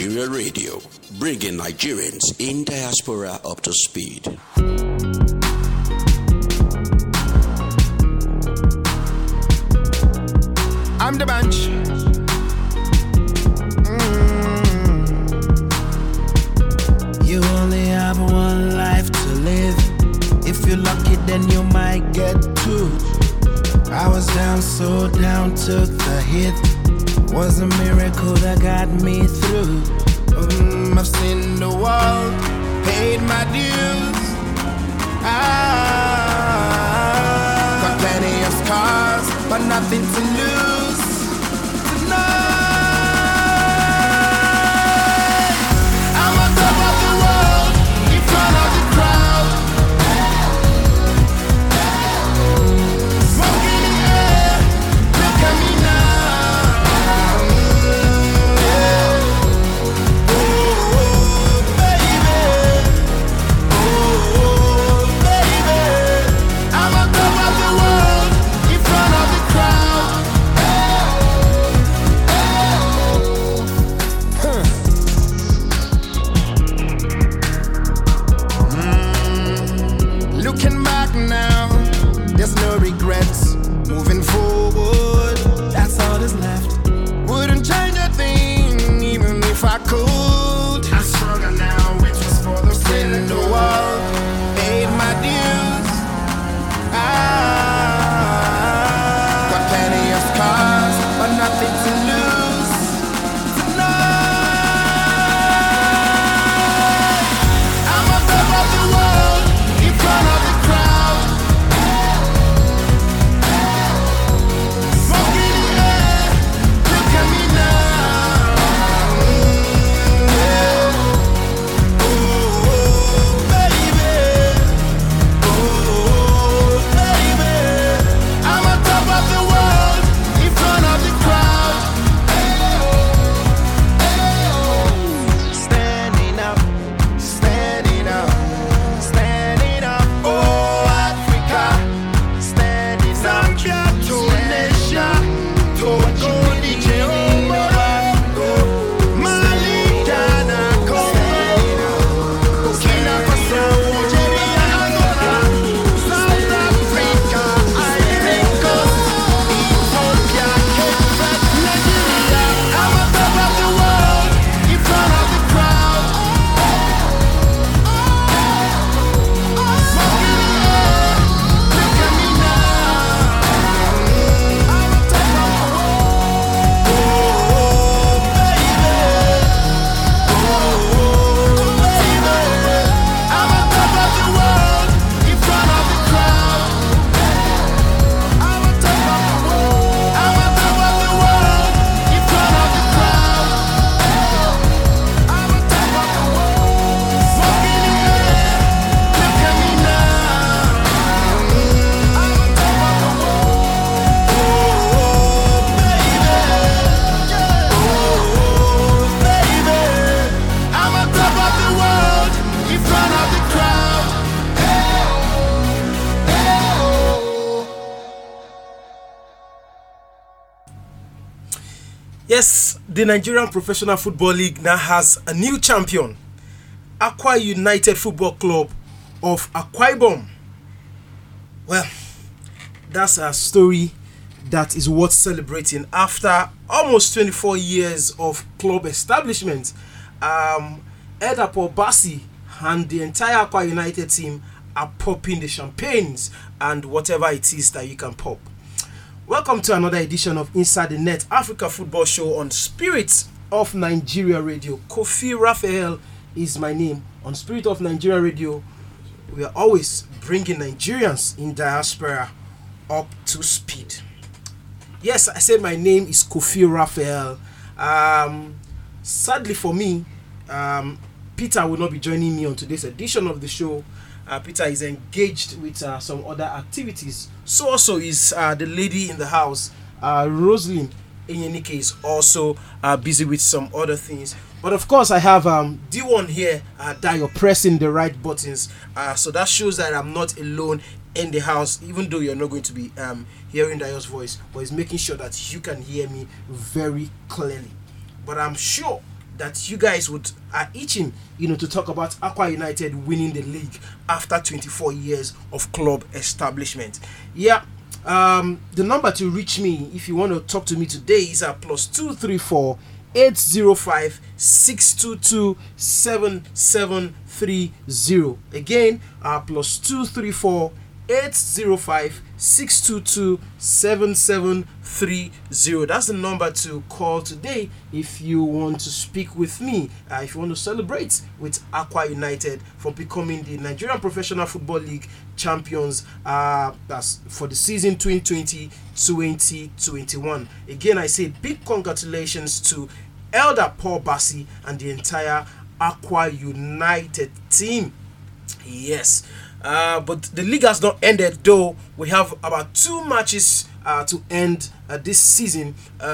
Nigeria Radio, bringing Nigerians in diaspora up to speed. I'm the bunch. You only have one life to live. If you're lucky, then you might get two. I was down, so down, took the hit. Was a miracle that got me through. I've seen the world, paid my dues. Got plenty of scars, but nothing to lose. Tonight, I'm on top of the world, in front of the crowd. Smoking the air, look at me now. No regrets, moving forward, that's all that's left. Wouldn't change a thing, even if I could. I struggle now, which was for the sin in the world, paid my dues. Got plenty of scars, but nothing to lose. Tonight, I'm on top of the world, in front of the crowd. Yes, the Nigerian Professional Football League now has a new champion, Akwa United Football Club of Akwa Ibom. Well, that's a story that is worth celebrating. After almost 24 years of club establishment, Edapo Basi and the entire Akwa United team are popping the champagnes and whatever it is that you can pop. Welcome to another edition of Inside the Net Africa Football Show on Spirit of Nigeria Radio. Kofi Raphael is my name. On Spirit of Nigeria Radio, we are always bringing Nigerians in diaspora up to speed. Yes, I said my name is Kofi Raphael. Sadly for me, Peter will not be joining me on today's edition of the show. Peter is engaged with some other activities. So also is the lady in the house, Rosalind Enyenike, is also busy with some other things. But of course, I have D1 here that you're pressing the right buttons. So that shows that I'm not alone in the house, even though you're not going to be hearing Dayo's voice, but it's making sure that you can hear me very clearly. But I'm sure that you guys are itching, to talk about Aqua United winning the league after 24 years of club establishment. Yeah. The number to reach me if you want to talk to me today is at +234 805 622 7730. Again, +234 805 622 7730. That's the number to call today if you want to speak with me, if you want to celebrate with Aqua United for becoming the Nigerian Professional Football League champions, that's for the season 2020-2021. Again, I say big congratulations to Elder Paul Bassi and the entire Aqua United team. Yes. But the league has not ended, though. We have about 2 matches to end this season.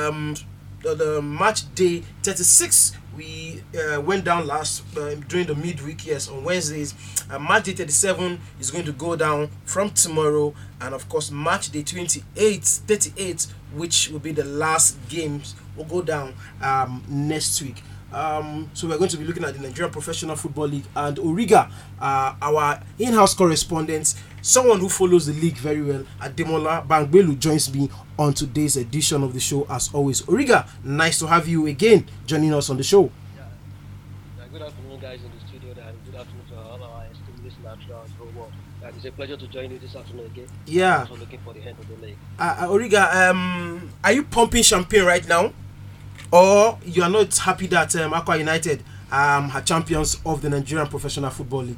The match day 36, we went down last during the midweek, yes, on Wednesdays. Match day 37 is going to go down from tomorrow, and of course match day 38, which will be the last games, will go down next week. So we're going to be looking at the Nigerian Professional Football League, and Origa, our in-house correspondent, someone who follows the league very well, Ademola Bangbelu, joins me on today's edition of the show as always. Origa, nice to have you again joining us on the show. Yeah, good afternoon guys in the studio, and good afternoon to all our esteemed listeners throughout the whole world. It's a pleasure to join you this afternoon again. Yeah. I'm also looking for the end of the league. Origa, are you pumping champagne right now? Or you are not happy that Aqua United are champions of the Nigerian Professional Football League?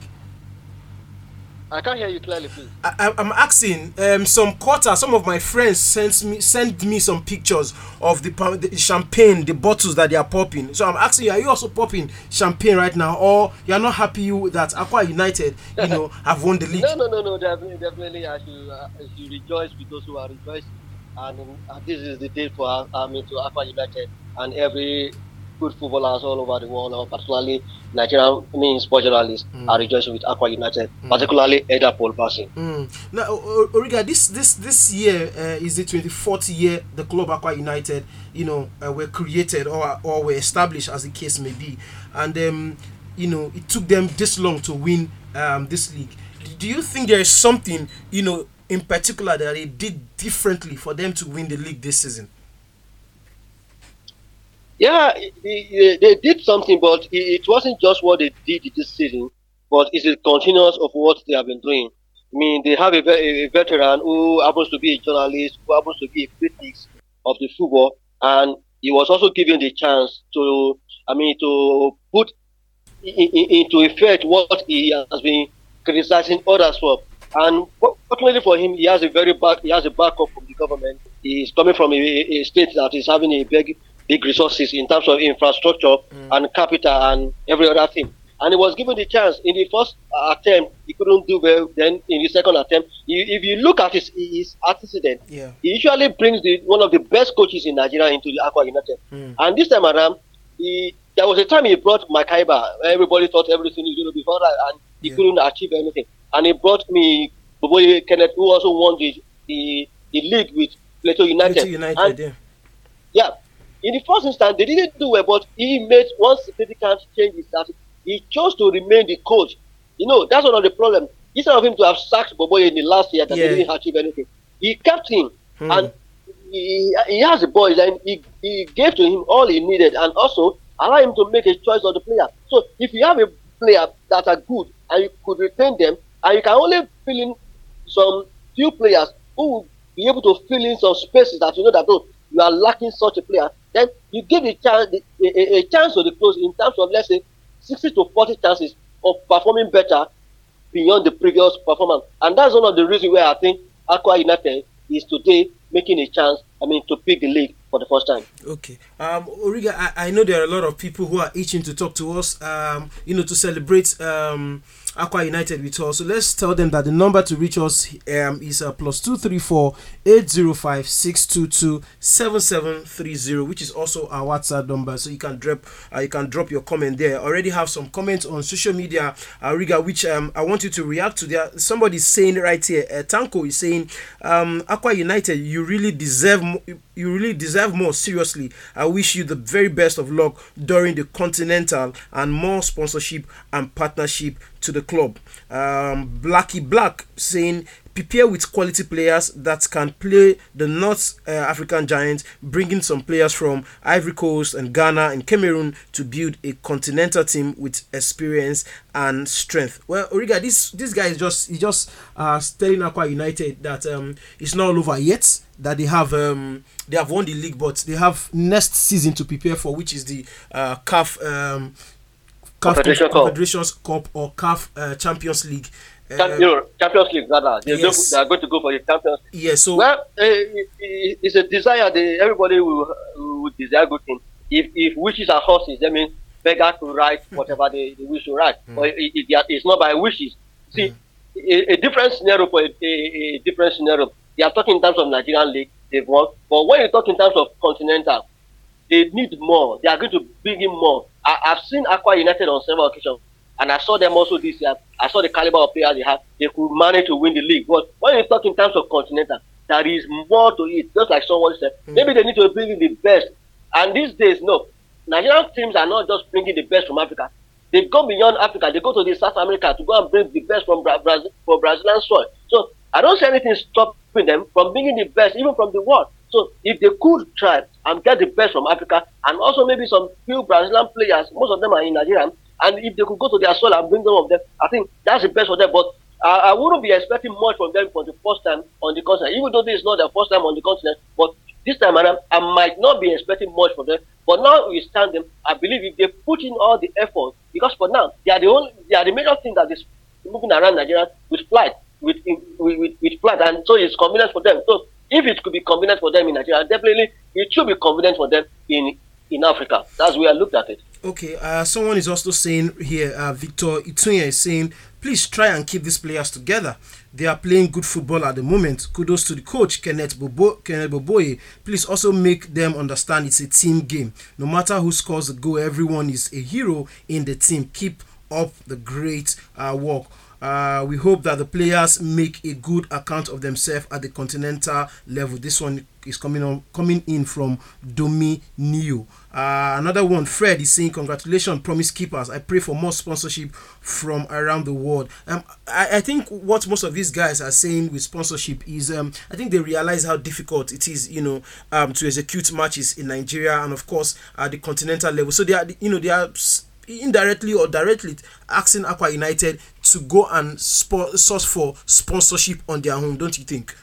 I can't hear you clearly, please. I'm asking. Some of my friends sent me some pictures of the champagne, the bottles that they are popping. So I'm asking you, are you also popping champagne right now, or you are not happy that Aqua United, have won the league? No. Definitely, I should rejoice with those who are rejoicing. And this is the day for to Aqua United and every good footballers all over the world, particularly Nigerian sports journalists are rejoicing with Aqua United, particularly Elder Paul Bassi. Now, Origa, this year is the 24th year the club Aqua United, were created or were established, as the case may be, and it took them this long to win this league. Do you think there is something in particular that they did differently for them to win the league this season? Yeah, they did something, but it wasn't just what they did this season, but it's a continuous of what they have been doing. I mean, they have a veteran who happens to be a journalist, who happens to be a critic of the football, and he was also given the chance to put into effect what he has been criticizing others for. And fortunately for him, he has a backup from the government. He's coming from a state that is having a big resources in terms of infrastructure and capital and every other thing. And he was given the chance. In the first attempt, he couldn't do well. Then in the second attempt, if you look at his antecedent, he usually brings one of the best coaches in Nigeria into the Aqua United. And this time around, there was a time he brought Makaiba. Everybody thought everything was going to be fine, and he couldn't achieve anything. And he brought me Boboye Kenneth, who also won the league with Plateau United. Yeah. In the first instance, they didn't do well, but he made one significant change is that he chose to remain the coach. That's one of the problems. Instead of him to have sacked Boboye in the last year that he didn't achieve anything, he kept him. And he has the boys, and he gave to him all he needed, and also allow him to make a choice of the player. So if you have a player that are good and you could retain them, and you can only fill in some few players who will be able to fill in some spaces that you are lacking such a player, then you give a chance to the close in terms of, let's say, 60 to 40 chances of performing better beyond the previous performance. And that's one of the reasons where I think Aqua United is today making a chance, to pick the league for the first time. Okay. Origa, I know there are a lot of people who are itching to talk to us, to celebrate Aqua United with us. So let's tell them that the number to reach us is +234 805 622 7730, which is also our WhatsApp number. So you can drop your comment there. I already have some comments on social media, Riga, which I want you to react to. There, somebody is saying right here. Tanko is saying, Aqua United, you really deserve more. Seriously, I wish you the very best of luck during the Continental and more sponsorship and partnership to the club. Blackie Black saying, prepare with quality players that can play the North African giants, bringing some players from Ivory Coast and Ghana and Cameroon to build a continental team with experience and strength. Well, Origa, this guy is just telling Aqua United that it's not all over yet. That they have won the league, but they have next season to prepare for, which is the CAF Confederations Cup or CAF Champions League. Champions League, rather. They are going to go for the Champions League. Yeah, so it's a desire. Everybody will desire good things. If wishes are horses, that means beggar to write whatever they wish to write. But it's not by wishes. See, a different scenario for a different scenario. They are talking in terms of Nigerian league, they've won. But when you talk in terms of continental, they need more. They are going to bring in more. I've seen Aqua United on several occasions, and I saw them also this year. I saw the caliber of players they have. They could manage to win the league. But when you talk in terms of continental, there is more to it. Just like someone said, maybe they need to bring in the best. And these days, no, Nigerian teams are not just bringing the best from Africa. They go beyond Africa. They go to the South America to go and bring the best from Brazilian soil. So I don't see anything stopping them from bringing the best, even from the world. So if they could try and get the best from Africa, and also maybe some few Brazilian players, most of them are in Nigeria, and if they could go to their soil and bring them of them, I think that's the best for them. But I wouldn't be expecting much from them for the first time on the continent, even though this is not their first time on the continent. But this time around, I might not be expecting much from them. But now we stand them. I believe if they put in all the effort, because for now they are the major thing that is moving around Nigeria with flight. With flight, and so it's convenient for them. So if it could be convenient for them in Nigeria, definitely it should be convenient for them in Africa. That's the way I looked at it. Okay, someone is also saying here, Victor Itunya is saying, please try and keep these players together. They are playing good football at the moment. Kudos to the coach, Kenneth Boboye. Please also make them understand it's a team game. No matter who scores the goal, everyone is a hero in the team. Keep up the great work. We hope that the players make a good account of themselves at the continental level. This one is coming in from Domi Neo. Another one, Fred, is saying, congratulations, Promise Keepers. I pray for more sponsorship from around the world. I think what most of these guys are saying with sponsorship is, I think they realize how difficult it is, to execute matches in Nigeria and, of course, at the continental level. So they are indirectly or directly asking Aqua United to go and source for sponsorship on their own, don't you think?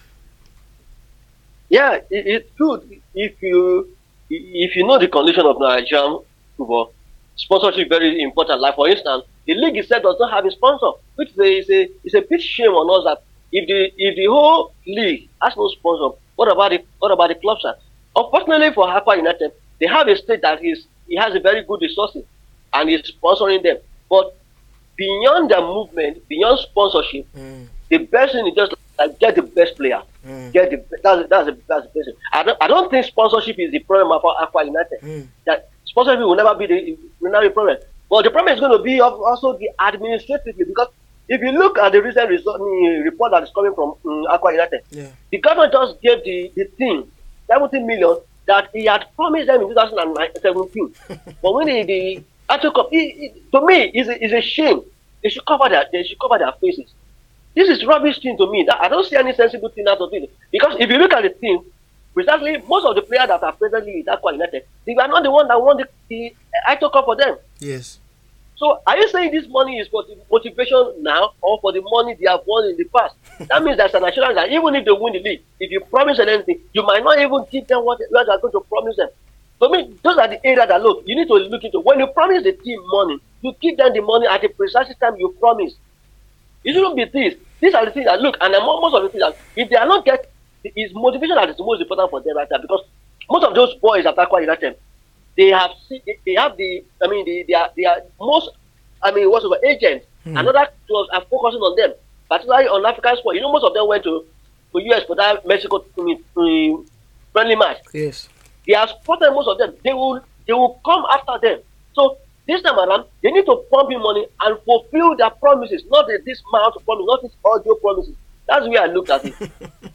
Yeah, it's good if you know the condition of Nigerian football. Sponsorship is very important. Like for instance, the league itself does not have a sponsor, which is a big shame on us that if the whole league has no sponsor, what about the clubs? Unfortunately for Aqua United, they have a state that it has a very good resources and is sponsoring them. But beyond the movement, beyond sponsorship, the best thing is just like get the best player. That's the best thing. I don't think sponsorship is the problem for Aqua United. That sponsorship will never be the problem. But the problem is going to be also the administratively, because if you look at the recent report that is coming from Aqua United, the government just gave the team 17 million that he had promised them in 2017. But when the Cup, to me, is a shame. They should cover their faces. This is rubbish thing to me. I don't see any sensible thing out of it. Because if you look at the team, precisely most of the players that are presently with Aqua United, they were not the one that won the Cup for them. Yes. So are you saying this money is for the motivation now or for the money they have won in the past? That means there's an assurance that even if they win the league, if you promise them anything, you might not even give them what you are going to promise them. For me, those are the areas that you need to look into. When you promise the team money, you give them the money at the precise time you promise. It shouldn't be this. These are the things that and most of the things that if they are not getting, it's motivation that is the most important for them right now, because most of those boys at Aqua United, they are most, agents Another clubs are focusing on them, particularly on African sport. Most of them went to US for that Mexico friendly match. Yes. They are spotted, most of them. They will come after them. So this time around, they need to pump in money and fulfill their promises, not this amount of promises, not this audio promises. That's the way I looked at it.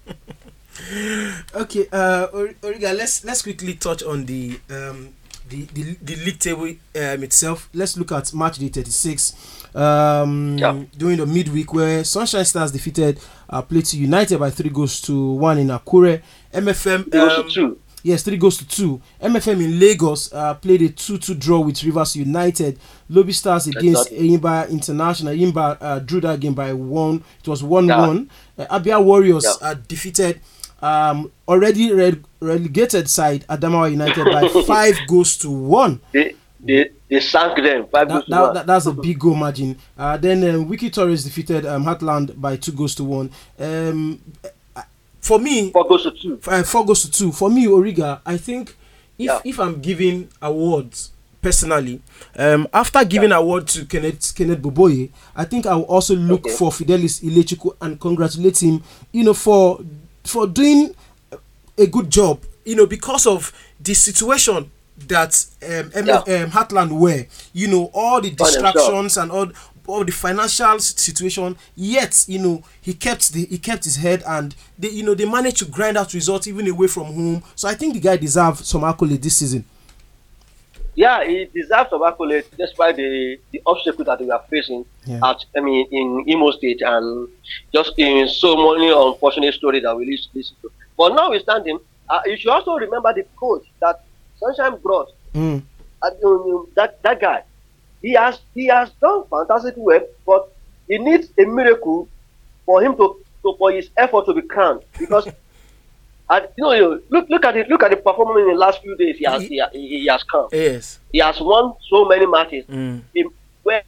Okay, Origa, let's quickly touch on the league table itself. Let's look at match day 36 during the midweek, where Sunshine Stars defeated Plateau United by 3-1 in Akure. MFM 3-2. Yes, 3-2. MFM in Lagos played a 2-2 draw with Rivers United. Lobby Stars against Eyimba International. Eyimba drew that game by 1. It was 1-1. Abia Warriors defeated already relegated side Adamawa United by 5-1. They sank them 5-1. That's a big goal margin. Then Wiki Torres defeated Heartland by 2-1. For me, 4-2. 4-2. For me, Origa, I think if I'm giving awards personally, after giving award to Kenneth Boboye, I think I will also look for Fidelis Ilechukwu and congratulate him, for doing a good job, because of the situation that Heartland were, all the distractions and all the financial situation, yet he kept his head, and they managed to grind out results even away from home. So I think the guy deserves some accolade this season. Yeah, he deserves some accolade despite the obstacle that we are facing in Imo State, and just in so many unfortunate stories that we listen to. But notwithstanding, you should also remember the coach that Sunshine brought. That guy. He has done fantastic work, but he needs a miracle for him for his effort to be crowned. Because look at the performance in the last few days. He has come. Yes. He has won so many matches. Where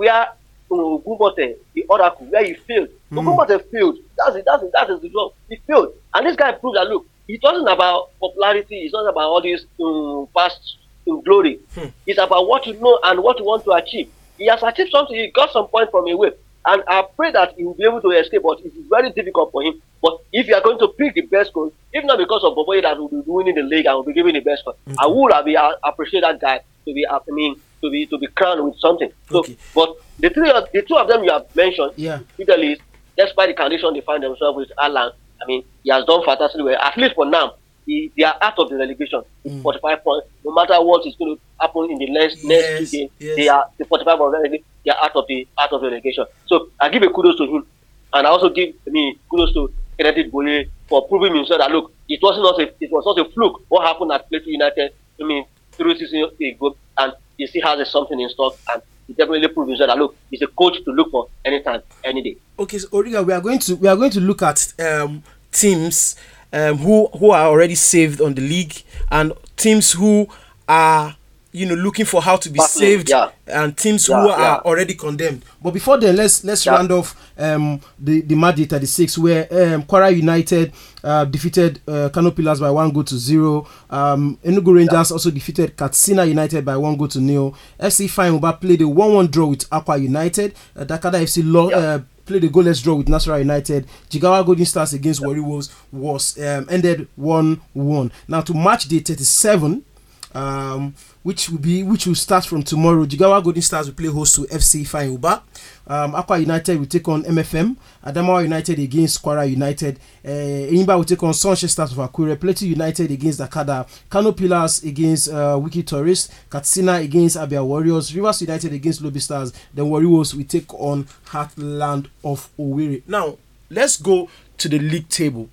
Gubote, the Oracle, where he failed. Gubote failed. That is the job. He failed, and this guy proved that it wasn't about popularity. It's not about all these past glory. It's about what you know and what you want to achieve. He has achieved something. He got some point from away, and I pray that he will be able to escape. But it is very difficult for him. But if you are going to pick the best coach, if not because of Boboye that will be winning the league and will be giving the best coach, I would appreciate that guy to be crowned with something. So, but the two of them you have mentioned, Fidelis, despite the condition they find themselves with Alan, he has done fantastically well. At least for now, they are out of the relegation. 45 points. No matter what is going to happen in the next 2 games, they are the 45 points. They are out of the relegation. So I give a kudos to him, and I also give kudos to Kenneth Boye for proving himself that it was not a fluke what happened at Plateau United. 3 seasons ago, and he still has something in stock, and he definitely proved himself that he's a coach to look for anytime, any day. Okay, so Origa, we are going to look at teams who are already saved on the league, and teams who are looking for how to be saved, and teams who are already condemned. But before then, let's round off the match day 36, where Kwara United defeated Kano Pillars by 1-0. Enugu Rangers also defeated Katsina United by 1-0. FC Ifeanyi played a 1-1 draw with Akwa United. Dakada FC played a goalless draw with Nasarawa United. Jigawa Golden Stars against Warri Wolves was ended 1-1. Now to match day 37, which will start from tomorrow. Jigawa Golden Stars will play host to FC Ifeanyi Akwa United will take on MFM. Adamawa United against Kwara United. Eyimba will take on Sunshine Stars of Akure. Plateau United against Dakada. Kano Pillars against Wiki Tourist. Katsina against Abia Warriors. Rivers United against Lobby Stars. Then Warri Wolves will take on Heartland of Owerri. Now, let's go to the league table.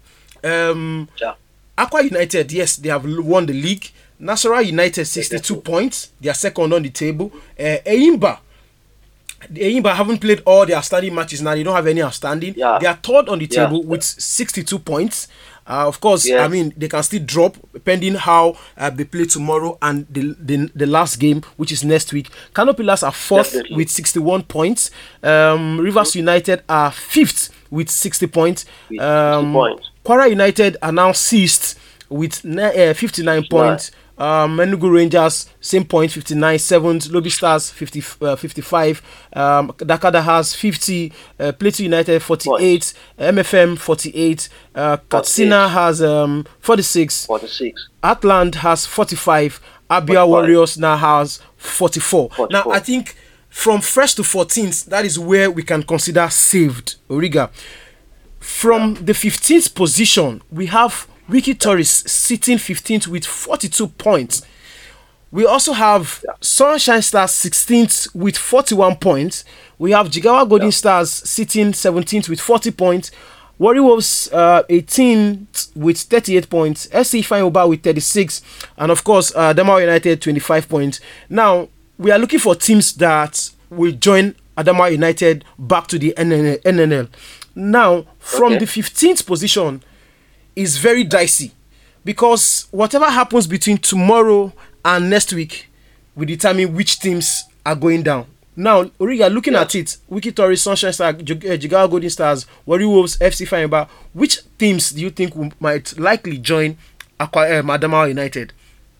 Akwa United, yes, they have won the league. Nasarawa United 62 points. They are second on the table. Eyimba haven't played all their outstanding matches now. They don't have any outstanding. They are third on the table with 62 points. Of course, they can still drop depending how they play tomorrow and the last game, which is next week. Kano Pillars are fourth with 61 points. Rivers United are fifth with 60 points. Kwara United are now sixth with 59 points. Enugu Rangers, same point, 59. 7th, Lobby Stars, 55. Dakada has 50. Plateau United, 48. MFM, 48. Katsina has 46. 46. Atland has 45. Abia Warriors now has 44. Now, I think from 1st to 14th, that is where we can consider saved, Origa. From the 15th position, we have Wiki Tourist sitting 15th with 42 points. We also have Sunshine Stars 16th with 41 points. We have Jigawa Golden Stars sitting 17th with 40 points. Warri Wolves 18th with 38 points. SC Ifeanyi with 36. And of course, Adamawa United 25 points. Now, we are looking for teams that will join Adamawa United back to the NNL. Now, from the 15th position is very dicey because whatever happens between tomorrow and next week will determine which teams are going down. Now, Origa, looking at it, Wiki Tourist, Sunshine Stars, Jigawa Golden Stars, Warri Wolves, FC Ifeanyi, which teams do you think might likely join Adamawa United?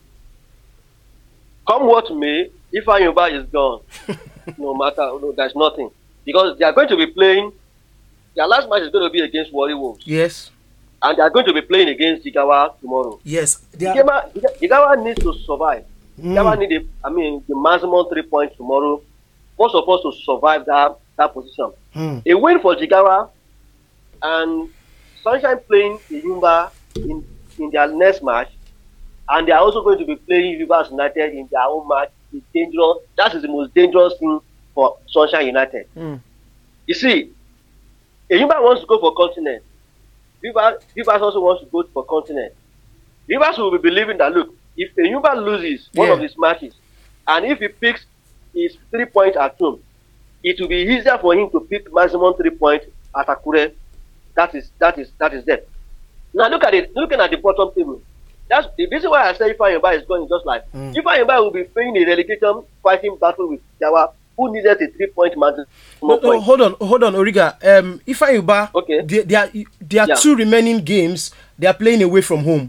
Come what may, Ifeanyi is gone. There's nothing. Because they are going to be playing. Their last match is going to be against Warri Wolves. Yes. And they are going to be playing against Jigawa tomorrow. Yes. Jigawa needs to survive. Jigawa need the maximum 3 points tomorrow. First of all, to survive that position. A win for Jigawa and Sunshine playing Iyimba in their next match. And they are also going to be playing Rivers United in their own match. It's dangerous. That is the most dangerous thing for Sunshine United. You see, Iyimba wants to go for continent. Rivers also wants to go for continent. Rivers will be believing that, look, if Iyimba loses one of his matches, and if he picks his 3 points at home, it will be easier for him to pick maximum 3 points at Akure. That is there. Now looking at the bottom table. That's the reason why I say Ifeanyi is going just like Ifeanyi will be playing a relegation fighting battle with Jawa, who needed a 3 point maximum. Hold on, Origa. Ifeanyi, there are 2 remaining games. They are playing away from home.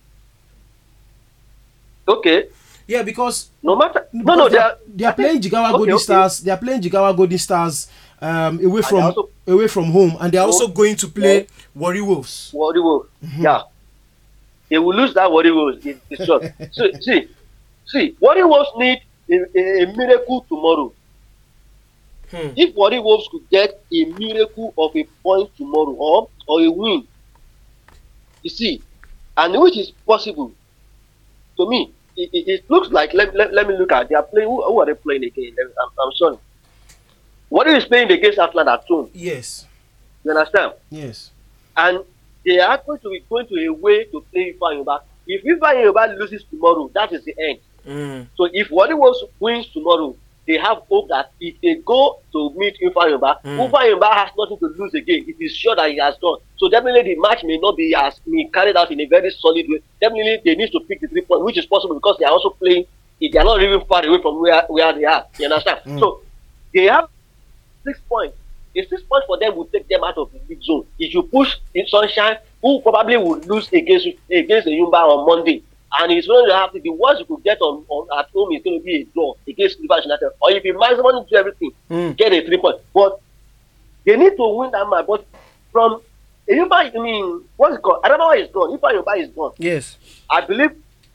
Okay. Yeah, because they are playing Jigawa Golden Stars. They are playing Jigawa Golden Stars away from home, and they are also going to play Warri Wolves. Warri Wolves, they will lose that Warri Wolves. It's short. So see, Warri Wolves need a miracle tomorrow. If Warri Wolves could get a miracle of a point tomorrow or a win, you see, and which is possible, to me, it looks like. Let me look at. They are playing. Who are they playing again? I'm sorry. Warri is playing against Atland at home. Yes. You understand? Yes. And they are going to be going to a way to play Ifeanyi. If Ifeanyi loses tomorrow, that is the end. So if Warri Wolves wins tomorrow, they have hope that if they go to meet Ifeanyi, Ifeanyi has nothing to lose again. It is sure that he has gone. So definitely the match may not be as carried out in a very solid way. Definitely they need to pick the 3 points, which is possible because they are also playing. They are not even far away from where they are. You understand? So they have 6 points. A 6 points for them will take them out of the league zone. If you push in Sunshine, who probably would lose against the Yumba on Monday, and it's going to have to, the worst you could get on at home is going to be a draw against Rivers United. Or if you maximum do everything, get a 3 point. But they need to win that match. But from Yumba, what's it called? Adamawa is gone. Yumba is gone. Yes. I believe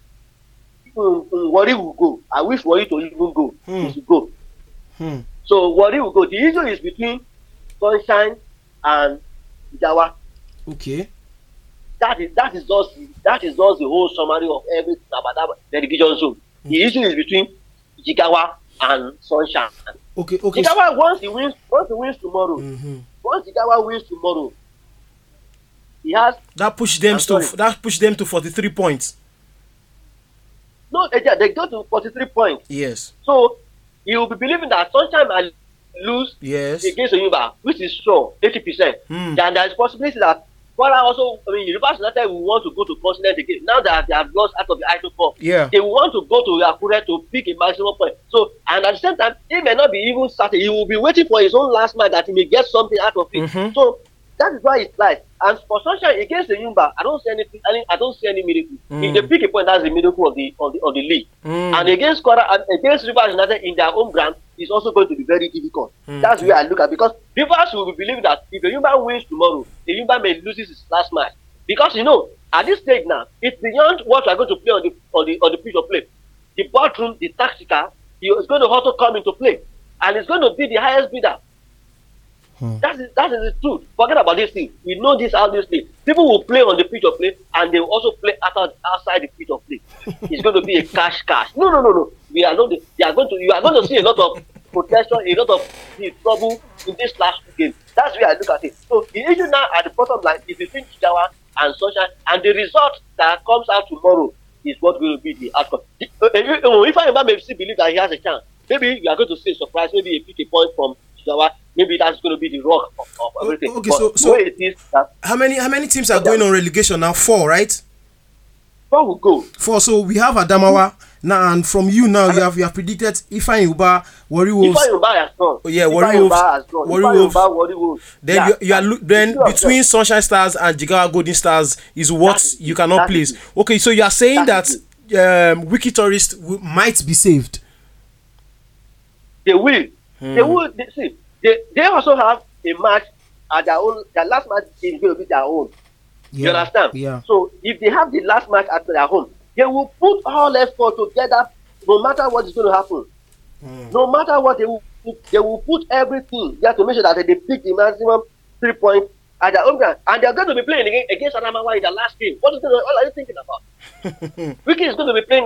Warri will go. I wish Warri to even go. He should go. So Warri will go. The issue is between Sunshine and Jawa. Okay. That is just the whole summary of everything about that relegation zone. The issue is between Jigawa and Sunshine. Okay. Jigawa once he wins tomorrow. Once Jigawa wins tomorrow, he has that push them to 43 points. No, they go to 43 points. Yes. So he will be believing that Sunshine might lose against Yumba, which is sure 80%. Then there is possibility that Rivers United will want to go to continent again. Now that they have lost out of the Idol Cup, they will want to go to Akure to pick a maximum point. So, and at the same time, he may not be even started. He will be waiting for his own last match that he may get something out of it. So, That is why it's light. And for Sunshine against the Yumba, I don't see anything. I don't see any miracle. If they pick a point, that's the miracle of the league. And against Kwara and against Rivers United in their home ground is also going to be very difficult. That's where I look at, because Rivers will believe that if the Yumba wins tomorrow, the Yumba may lose his last match. Because at this stage now, it's beyond what we are going to play on the pitch of play. The bathroom, the tactical, is going to also come into play, and it's going to be the highest bidder. That is the truth. Forget about this thing. We know this how this thing. People will play on the pitch of play, and they will also play outside the pitch of play. It's going to be a cash. No. You are going to see a lot of protection, a lot of trouble in this last game. That's where I look at it. So the issue now at the bottom line is between Jigawa and Sunshine, and the result that comes out tomorrow is what will be the outcome. If I may still believe that he has a chance, maybe you are going to see a surprise, maybe a 50 point from Jigawa. Maybe that's going to be the rock of everything. Okay, so it is that how many teams are going on relegation now? 4, right? 4 will go. 4. So we have Adamawa now, and from you now you have predicted Ifeanyi Ubah, Warri Wolves. Ifeanyi Ubah has gone. Oh, yeah, Warri Wolves. Then you are then between Sunshine Stars and Jigawa Golden Stars is what you cannot place. Okay, so you are saying that Wiki Tourist might be saved. They will. They will. They also have a match at their own. Their last match is going to be their own. Yeah, you understand? Yeah. So if they have the last match at their home, they will put all effort together, no matter what is going to happen. No matter what, they will put everything there to make sure that they pick the maximum 3 points at their own ground, and they are going to be playing against Adamawa in the last game. What are you thinking about? Wiki is going to be playing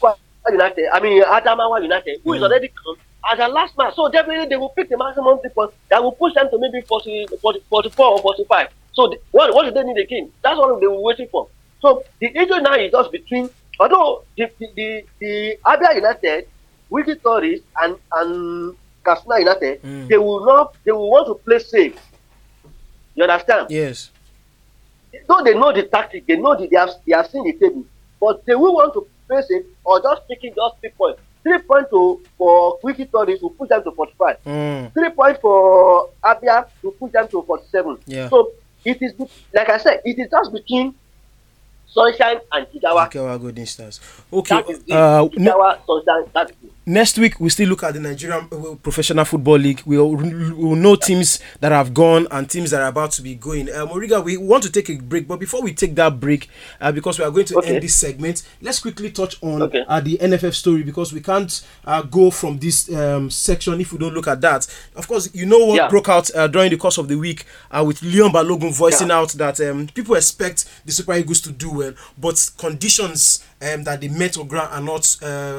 Adamawa United, who is already come as a last match. So definitely they will pick the maximum 3 points that will push them to maybe 44 or 45. So what do they need again? That's what they were waiting for. So the issue now is just between, although the Abia United, Wiki Tourist and Katsina United, they will want to play safe. You understand? Yes. Though they know the tactic, they have seen the table, but they will want to play safe or just picking just 3 points. 3 points for Wiki Tourist will push them to 45. 3 points for Abia will push them to 47. Yeah. So it is, like I said, it is just between Sunshine and Jigawa Golden Stars. Okay. That is it. Jigawa, Sunshine, that's it. Next week we still look at the Nigerian Professional Football League. We'll know teams that have gone and teams that are about to be going. Moriga, we want to take a break, but before we take that break, because we are going to end this segment, let's quickly touch on the NFF story, because we can't go from this section if we don't look at that. Of course, you know what broke out during the course of the week with Leon Balogun voicing out that people expect the Super Eagles to do well, but conditions that they met or grant are not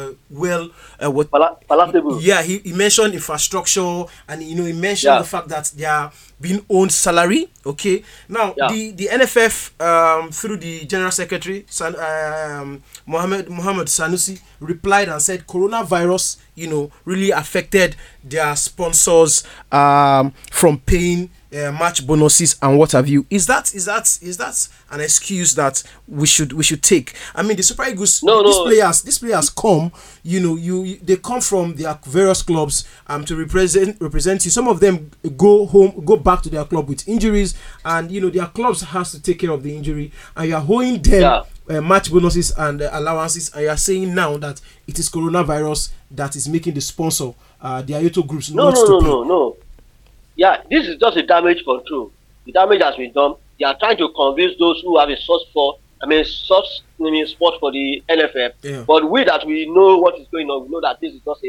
palatable. Yeah, he mentioned infrastructure, and he mentioned the fact that they are being owned salary. Okay, now the NFF through the General Secretary Mohammed Sanusi replied and said coronavirus really affected their sponsors from paying match bonuses and what have you. Is that an excuse that we should take? I mean, the Super Eagles, these players come, they come from their various clubs to represent you. Some of them go back to their club with injuries, and their clubs has to take care of the injury, and you are owing them match bonuses and allowances, and you are saying now that it is coronavirus that is making the sponsor, the Ayoto groups, not to pay. No. Yeah, this is just a damage control. The damage has been done. They are trying to convince those who have a soft spot for the NFF. Yeah. But we know what is going on. We know that this is just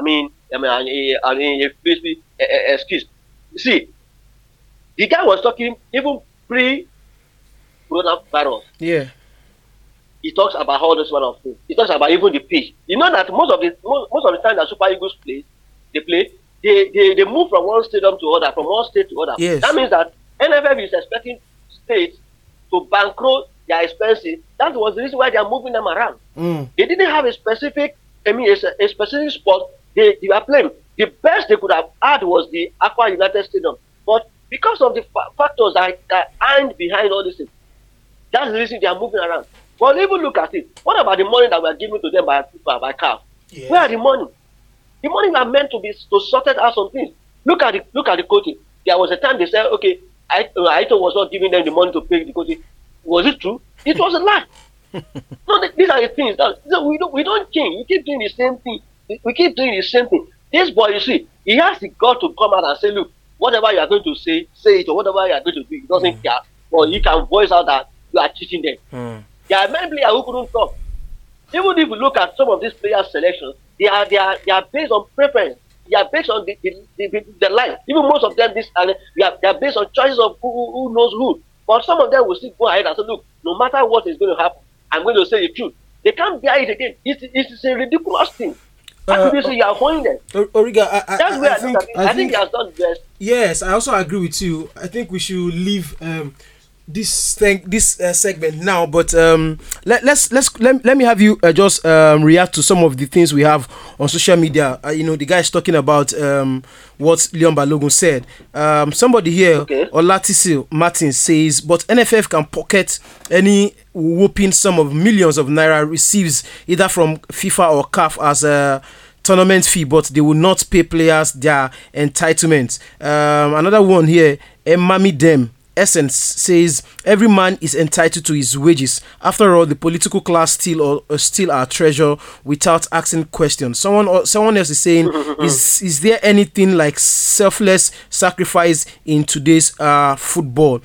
a excuse. You see, the guy was talking even pre-coronavirus. Yeah. He talks about all this one of things. He talks about even the pitch. You know that most of the time that Super Eagles play, they move from one stadium to other, from one state to other. Yes. That means that NFF is expecting states to bankroll their expenses. That was the reason why they are moving them around. They didn't have a specific spot they are playing. The best they could have had was the Aqua United Stadium. But because of the factors that aren't behind all this thing, that's the reason they are moving around. But even look at it. What about the money that we are giving to them by CAF? Yeah. Where are the money? The money are meant to be sorted out some things. Look at the coaching. There was a time they said, okay, Aito was not giving them the money to pay the coaches. Was it true? It was a lie. No, these are the things that we don't change. We keep doing the same thing. We keep doing the same thing. This boy, you see, he has the gut to come out and say, look, whatever you are going to say it, or whatever you are going to do, he doesn't care. Or he can voice out that you are cheating them. There are many players who couldn't talk. Even if you look at some of these players' selections, they are based on preference. They are based on the line. Even most of them, they are based on choices of who knows who. But some of them will still go ahead and say, look, no matter what is going to happen, I'm going to say the truth. They can't bear it again. It's a ridiculous thing. You are holding them. Origa, I think he has done the best. Yes, I also agree with you. I think we should leave this segment now, but let me have you just react to some of the things we have on social media. The guy is talking about what Leon Balogun said. Somebody here, Olatisi Martin, says, but NFF can pocket any whooping sum of millions of naira receives either from FIFA or CAF as a tournament fee, but they will not pay players their entitlements. Another one here, Emami Dem Essence says every man is entitled to his wages. After all, the political class steal our treasure without asking questions. Someone else is saying, is there anything like selfless sacrifice in today's football?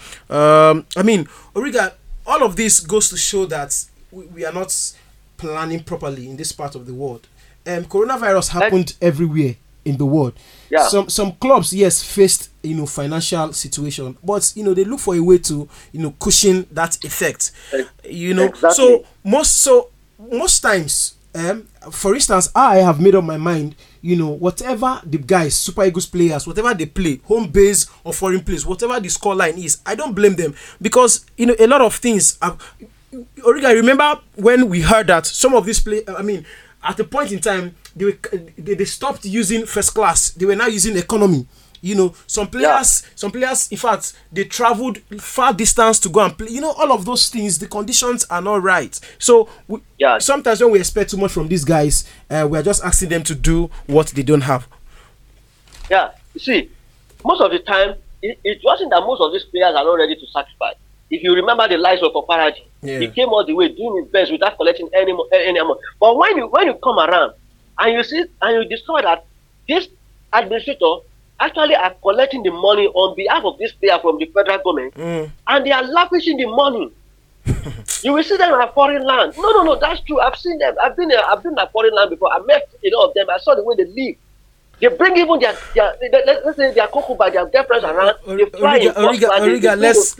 Origa, all of this goes to show that we are not planning properly in this part of the world. Coronavirus happened everywhere in the world. Yeah. Some clubs, yes, faced financial situation, but they look for a way to cushion that effect. Exactly. So most times, for instance, I have made up my mind. Whatever the guys, Super Eagles players, whatever they play, home base or foreign place, whatever the scoreline is, I don't blame them because a lot of things. Origa, I remember when we heard that some of these at a point in time, they stopped using first class. They were now using economy. Some players, in fact, they traveled far distance to go and play. All of those things, the conditions are not right. So sometimes when we expect too much from these guys, we're just asking them to do what they don't have. Yeah, you see, most of the time, it wasn't that most of these players are not ready to sacrifice. If you remember the lives of Oparaji, he came all the way doing his best without collecting any amount. But when you come around and you see and you discover that this administrator actually are collecting the money on behalf of this player from the federal government, and they are lavishing the money. You will see them in a foreign land. No, that's true. I've seen them. I've been in a foreign land before. I met a lot of them. I saw the way they live. They bring even their let's say their concubines, their girlfriends around. They fly in Origa,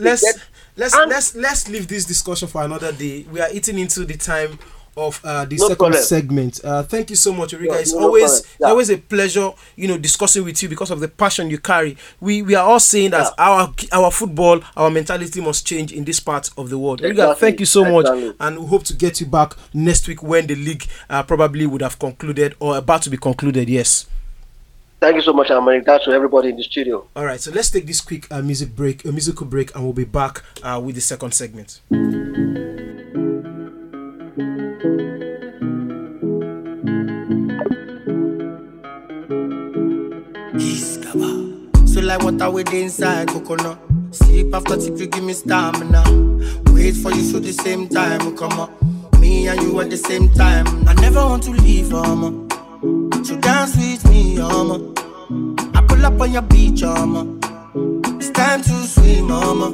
let's leave this discussion for another day. We are eating into the time of the second segment. Thank you so much, Origa. It's always a pleasure, discussing with you because of the passion you carry. We are all saying that our football, our mentality must change in this part of the world. Origa, thank you so much, and we hope to get you back next week when the league probably would have concluded or about to be concluded. Yes. Thank you so much, Amani. That's to everybody in the studio. All right, so let's take this quick musical break, and we'll be back with the second segment. So like water with inside coconut. Sleep after tip, you give me stamina. Wait for you so the same time come up. Me and you at the same time. I never want to leave, so dance with me, I pull up on your beach, It's time to swim,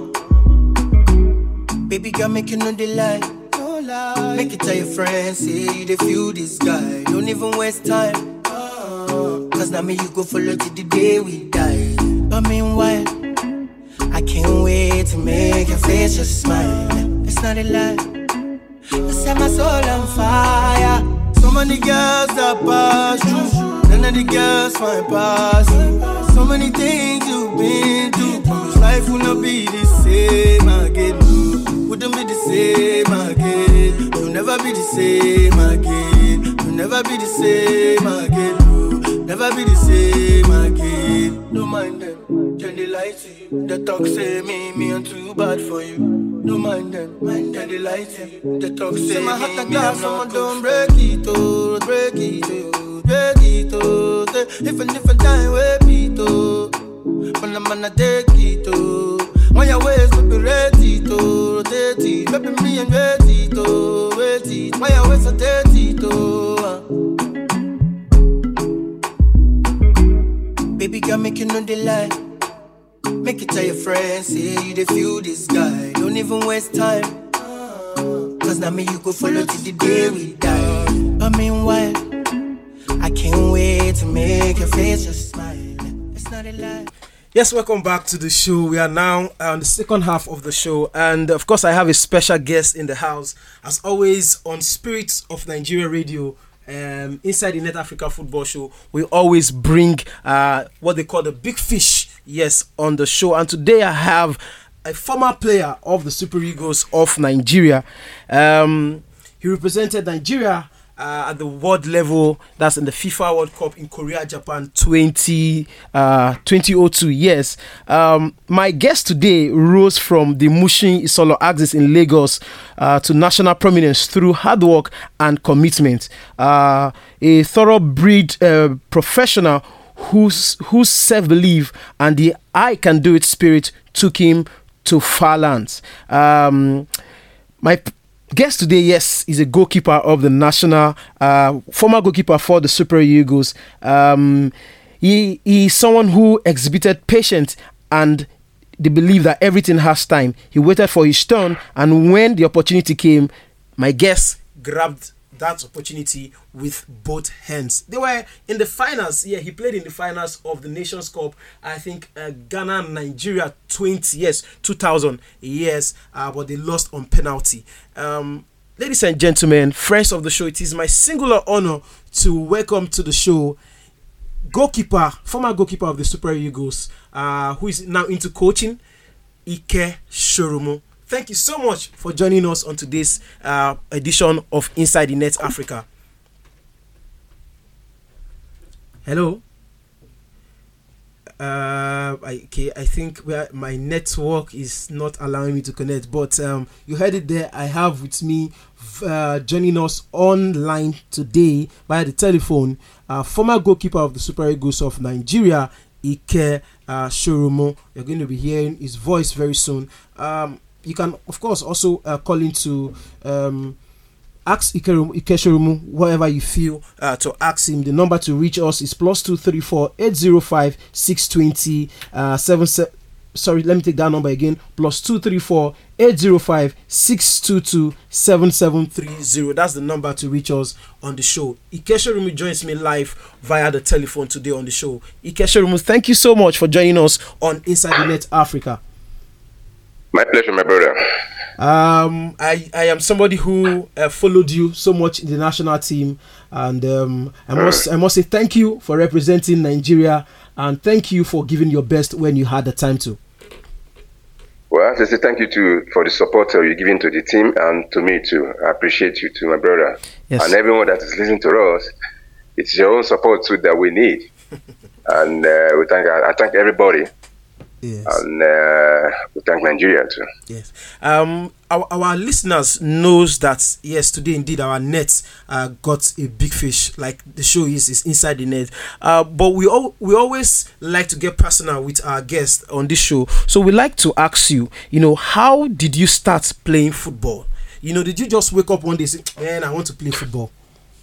Baby girl, make you know the light. No lie. Make it tell your friends, say you they feel this guy. Don't even waste time. Cause now me you go follow till the day we die. But meanwhile, I can't wait to make your face just smile. It's not a lie. I set my soul on fire. So many girls that pass you, none of the girls find pass you. So many things you've been through, promise life will not be the same again. Wouldn't be the same again. You'll never be the same again. You'll never be the same again. Never be the same again. Don't mind them, then they lie to you. The talk say me I'm too bad for you. Don't mind them, then they lie to you. The talk say my heart and glass, someone don't break it, oh, break it, oh, break it, oh. If a time we beat, oh, when I'm gonna take it, oh. On your ways, baby, ready to rotate it. Baby, me and ready to wait it. On your ways, rotate it. Baby girl, make you know the lie. Make it tell your friends, say you the feel this guy. Don't even waste time. Cause now me you go follow till the day we die. But meanwhile, I can't wait to make your face just smile. It's not a lie. Yes, welcome back to the show. We are now on the second half of the show, and of course I have a special guest in the house. As always on Spirits of Nigeria Radio, inside the Net Africa Football Show, we always bring what they call the big fish, yes, on the show. And today I have a former player of the Super Eagles of Nigeria. He represented Nigeria at the world level, that's in the FIFA World Cup in Korea, Japan 2002. Yes. My guest today rose from the Mushin Isolo axis in Lagos to national prominence through hard work and commitment. A thoroughbred professional whose self-belief and the I can do it spirit took him to far lands. My guest today, yes, is a goalkeeper of the national, former goalkeeper for the Super Eagles. He is someone who exhibited patience and the belief that everything has time. He waited for his turn, and when the opportunity came, my guest grabbed that opportunity with both hands. They were in the finals. Yeah, he played in the finals of the Nations Cup. I think Ghana, Nigeria 2000. Yes, but they lost on penalty. Ladies and gentlemen, friends of the show, it is my singular honor to welcome to the show former goalkeeper of the Super Eagles, who is now into coaching, Ike Shorumu. Thank you so much for joining us on today's edition of Inside the Net Africa. Hello. I think my network is not allowing me to connect, but you heard it there. I have with me joining us online today via the telephone, former goalkeeper of the Super Eagles of Nigeria, Ike Shorumu. You're going to be hearing his voice very soon. You can, of course, also call in to ask Ike Shorumu whatever you feel to ask him. The number to reach us is +234 805 620 77. Sorry, let me take that number again. +234 805 622 7730. That's the number to reach us on the show. Ike Shorumu joins me live via the telephone today on the show. Ike Shorumu, thank you so much for joining us on Inside the Net Africa. My pleasure, my brother. I am somebody who followed you so much in the national team, and I must say thank you for representing Nigeria, and thank you for giving your best when you had the time to. Well, I say thank you for the support you're giving to the team and to me too. I appreciate you too, my brother. Yes. And everyone that is listening to us, it's your own support too that we need. And I thank everybody. Yes. And we thank Nigeria too. Yes. Our listeners knows that yes, today indeed our nets got a big fish. Like the show is inside the net. But we always like to get personal with our guests on this show. So we like to ask you, how did you start playing football? Did you just wake up one day and say, "Man, I want to play football"?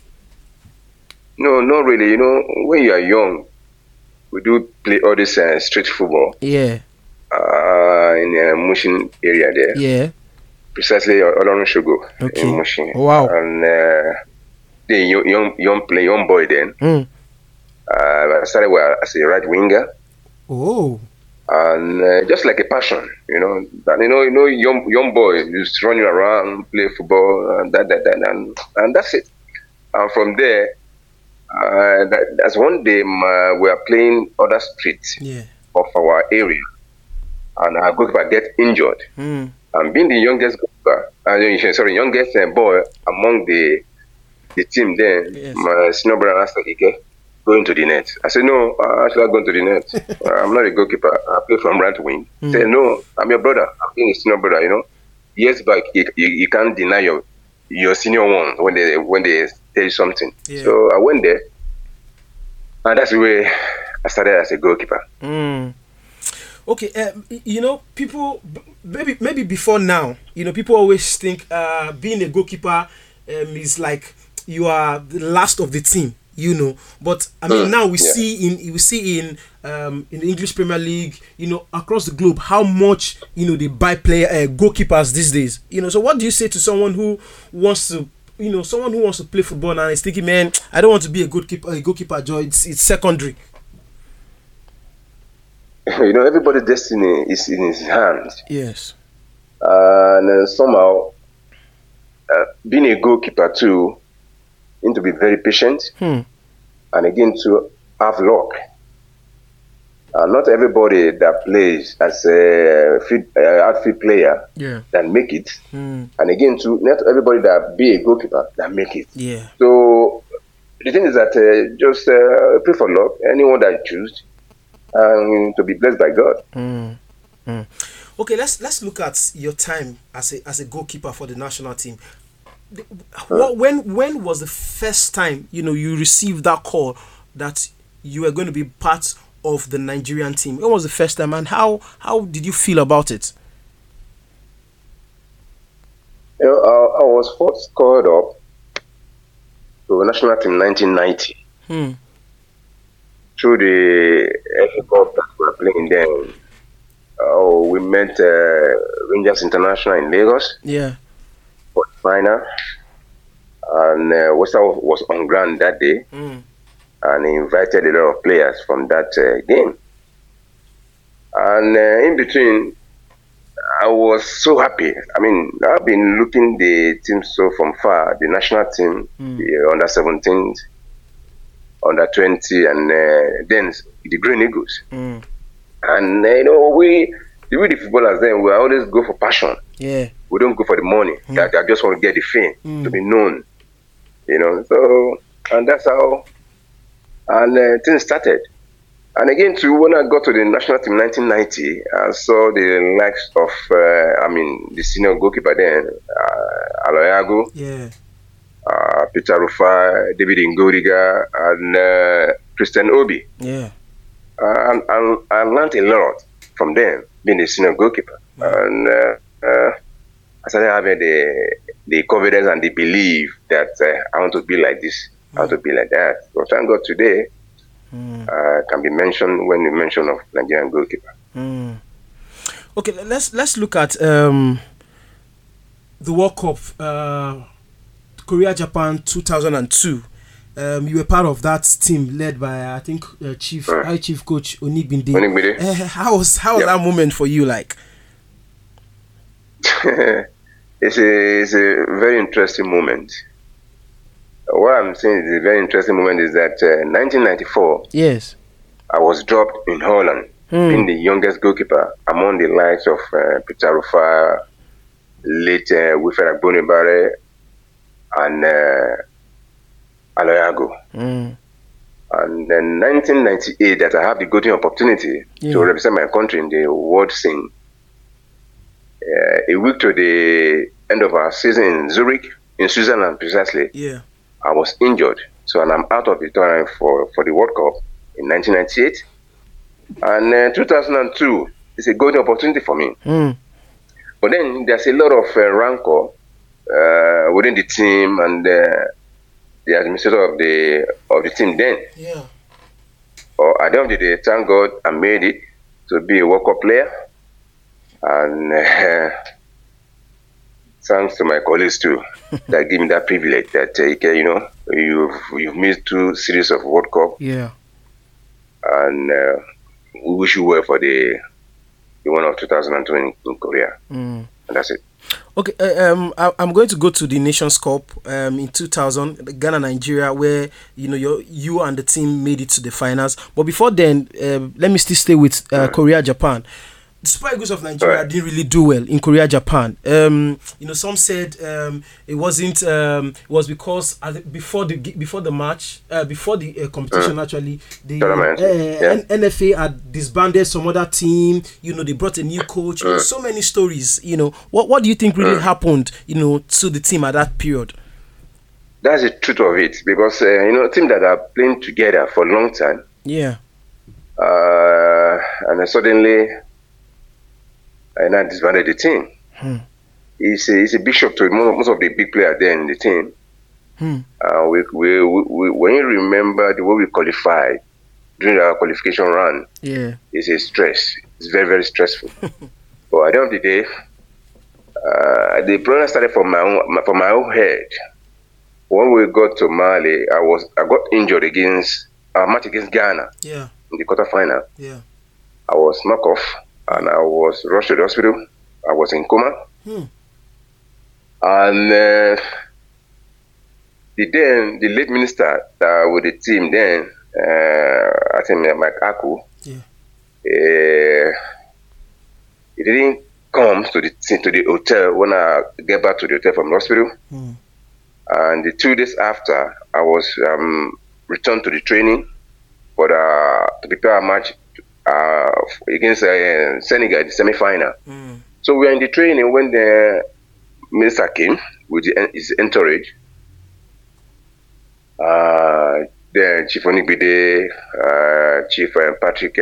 No, not really. When you are young, we do play all this street football. Yeah. In the Mushin area there. Yeah. Precisely Olorun Shogo in Mushin. Wow. And the young boy then. I started as a right winger. Oh. And just like a passion, young boy just running around, play football, and and that's it. And from there. As one day we are playing other streets of our area, and our goalkeeper get injured. And being the youngest boy among the team, then my senior brother asked me, "Go into the net." I said, "No, I should not go into the net. I'm not a goalkeeper. I play from right wing." He said, "No, I'm your brother. I'm being a senior brother. Years back, you can't deny your senior one when they tell you something." Yeah. So I went there, and that's the way I started as a goalkeeper. Okay, people maybe before now, people always think being a goalkeeper is like you are the last of the team, But I mean, now we see in the English Premier League, across the globe, how much they buy goalkeepers these days. So what do you say to someone who wants to play football and is thinking, man, I don't want to be a goalkeeper, Joe. It's secondary. Everybody's destiny is in his hands. Yes. And somehow, being a goalkeeper too, you need to be very patient, and again to have luck. Not everybody that plays as a outfield player that make it, and again to not everybody that be a goalkeeper that make it. Yeah. So the thing is that just pray for luck. Anyone that you choose, to be blessed by God. Okay, let's look at your time as a goalkeeper for the national team. When was the first time you received that call that you were going to be part of the Nigerian team? When was the first time, and how did you feel about it? I was first called up to the national team in 1990 through the FA Cup that we were playing then. We met Rangers International in Lagos. Yeah. For the final, and Western was on ground that day, and he invited a lot of players from that game. And in between, I was so happy. I mean, I've been looking the team so from far, the national team, the under 17, under 20, and then the Green Eagles. And the way the footballers then, we always go for passion. Yeah. We don't go for the money. I just want to get the fame, to be known. So, and that's how, and things started. And again, too, when I got to the national team in 1990, I saw the likes of, the senior goalkeeper then, Aloyago, Peter Rufai, David Ngoriga, and Christian Obi. Yeah. And I learned a lot from them, being the senior goalkeeper. And I started having the confidence and the belief that I want to be like this, I want to be like that. So thank God today can be mentioned when you mention of Nigerian goalkeeper. Okay, let's look at the World Cup, Korea Japan 2002. You were part of that team led by I think High Chief Coach Onigbinde. How was that moment for you like? It's a very interesting moment. What I'm saying is a very interesting moment is that 1994. Yes. I was dropped in Holland, being the youngest goalkeeper among the likes of Peter Rufai, late Wilfred Agbonibare, and Aloyago. And then 1998 that I have the golden opportunity to represent my country in the world scene. A week to the end of our season in Zurich, in Switzerland precisely, I was injured. So and I'm out of the tournament for the World Cup in 1998. And 2002 is a golden opportunity for me. But then there's a lot of rancor within the team and the administrator of the team then. Yeah. At the end of the day, thank God I made it to be a World Cup player. And thanks to my colleagues too, that give me that privilege that you've missed 2 series of World Cup. Yeah. And we wish you well for the one of 2020 in Korea. And that's it. Okay, I'm going to go to the Nations Cup in 2000, Ghana, Nigeria, where you and the team made it to the finals. But before then, let me still stay with Korea, Japan. The Super Eagles of Nigeria didn't really do well in Korea, Japan. Some said it wasn't. It was because before the match, before the competition, actually, the NFA had disbanded some other team. They brought a new coach. So many stories. What do you think really happened? To the team at that period. That's the truth of it, because a team that are playing together for a long time. Yeah. And then suddenly and I disbanded the team. He's a bishop to most of the big players there in the team. We when you remember the way we qualified during our qualification run, it's a stress. It's very, very stressful. But at the end of the day, the problem started from my own head. When we got to Mali, I got injured against a match against Ghana in the quarterfinal. I was knocked off and I was rushed to the hospital. I was in coma. And the late minister with the team then, I think Mike Aku, he didn't come to the hotel when I get back to the hotel from the hospital. And the 2 days after, I was returned to the training for to prepare a match against Senegal, the semi-final. So we were in the training when the minister came with his entourage. Then Chief Onigbide, Chief Patrick,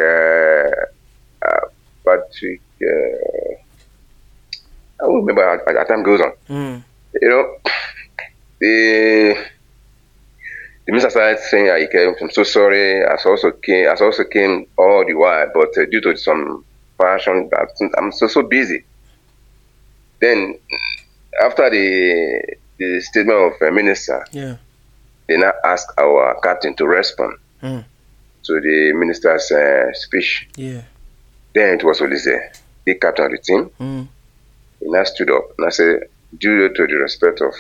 I don't remember as time goes on. You know, the minister started saying, I'm so sorry, I also came all the while, but due to some passion, I'm so busy. Then, after the statement of the minister, they now asked our captain to respond to the minister's speech. Then it was Olise, the captain of the team. He now stood up and I said, due to the respect of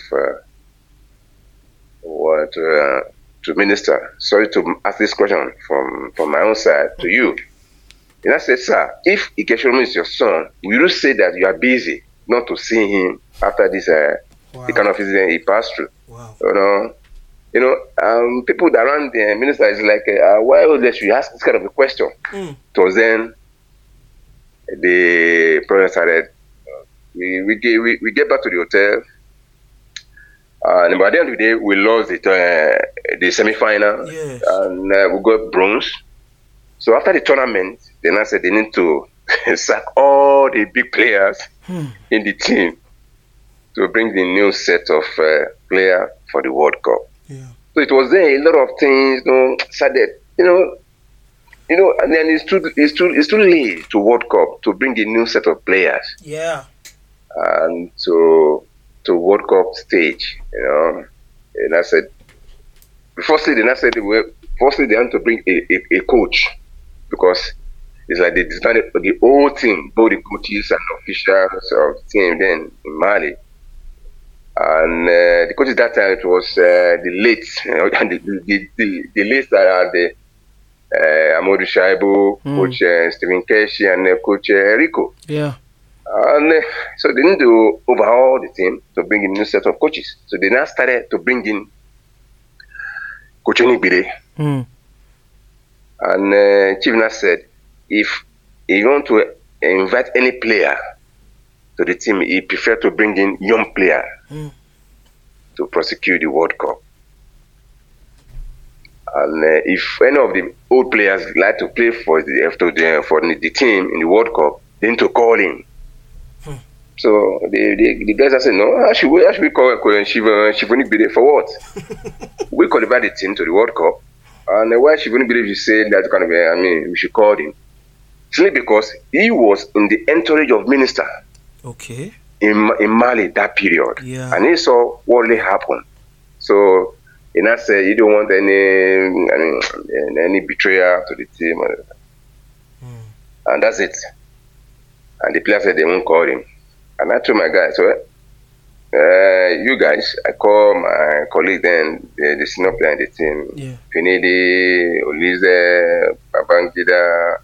to minister, sorry to ask this question from my own side to you. And I said, sir, if Ikechukwu is your son, will you say that you are busy not to see him after this the kind of incident he passed through? You know, people around the minister is like, why would you ask this kind of a question? So then the problem started. We get back to the hotel, and by the end of the day, we lost the semi-final, and we got bronze. So after the tournament, then I said they need to sack all the big players in the team to bring the new set of players for the World Cup. So it was there a lot of things, started, and then it's too late to World Cup to bring the new set of players. And to World Cup stage, and I said, firstly they had to bring a coach, because it's like they disbanded the whole team, both the coaches and officials of the team then in Mali. And the coaches that time, it was the late, and the late are the Amadou Shaibu, Coach Stephen Keshi, and Coach Rico. And so they need to overhaul the team to bring in a new set of coaches. So they now started to bring in Coach Onigbide. And Chief Nas said, if you want to invite any player to the team, he prefer to bring in young player to prosecute the World Cup. And if any of the old players like to play for the team in the World Cup, they need to call him. So the guys said, no, how should we call Chief Onigbide for what? We qualified the team to the World Cup, and why Chief Onigbide said that kind of, we should call him. Simply because he was in the entourage of minister. In Mali that period, and he saw what really happened. So he now said, you don't want any betrayal to the team, and that's it. And the player said they won't call him. And I told my guys, you guys, I call my colleague then, the senior player in the team, Finidi, Olise, Babangida,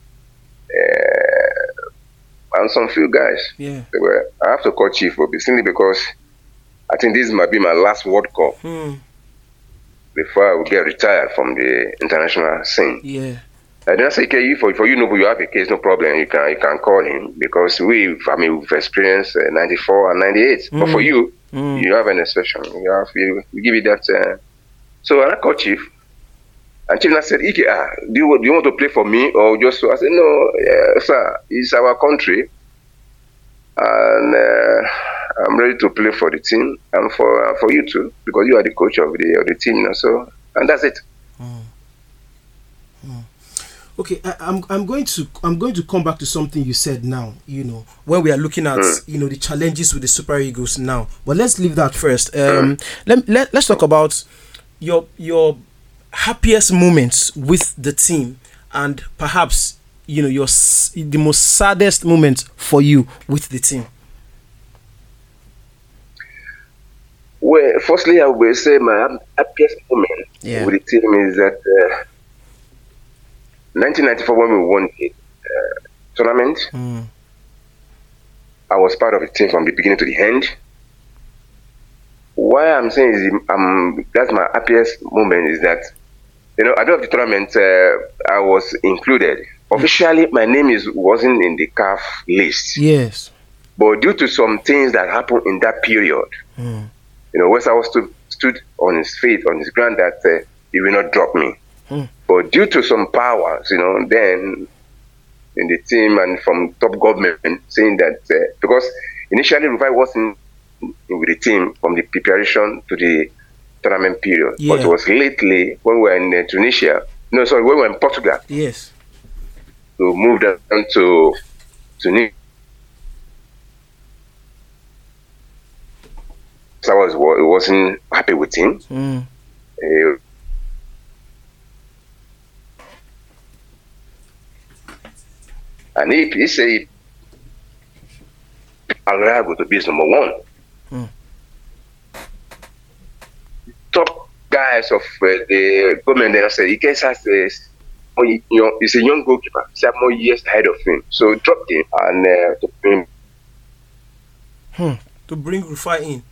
and some few guys. I have to call Chief Obi simply because I think this might be my last World Cup before I will get retired from the international scene. I didn't say, okay, for you know you have a case, no problem. You can call him, because we've experienced 94 and 98. But for you, you have an exception. We give you that. So I called Chief, and Chief said, do you want to play for me or just so? I said, no, sir, it's our country. and I'm ready to play for the team and for you too, because you are the coach of the team, so, and that's it. Okay, I'm going to come back to something you said now. When we are looking at the challenges with the Super Eagles now, but let's leave that first. Let's talk about your happiest moments with the team, and perhaps the most saddest moment for you with the team. Well, firstly, I will say my happiest moment with the team is that 1994, when we won the tournament, I was part of the team from the beginning to the end. Why I'm saying is that's my happiest moment is that, at the end of the tournament, I was included. Officially, my name wasn't in the CAF list. Yes. But due to some things that happened in that period, West House stood on his feet, on his ground that he will not drop me. But due to some powers, then in the team and from top government saying that, because initially Rufai wasn't with the team from the preparation to the tournament period, but it was lately when we were in Tunisia, when we were in Portugal. Yes. So moved down to Tunisia. So I wasn't happy with him. And he said, I'll go to base number 1. Top guys of the government then said, he gets us he's a young goalkeeper. He has more years ahead of him. So dropped him and to bring Rufai in.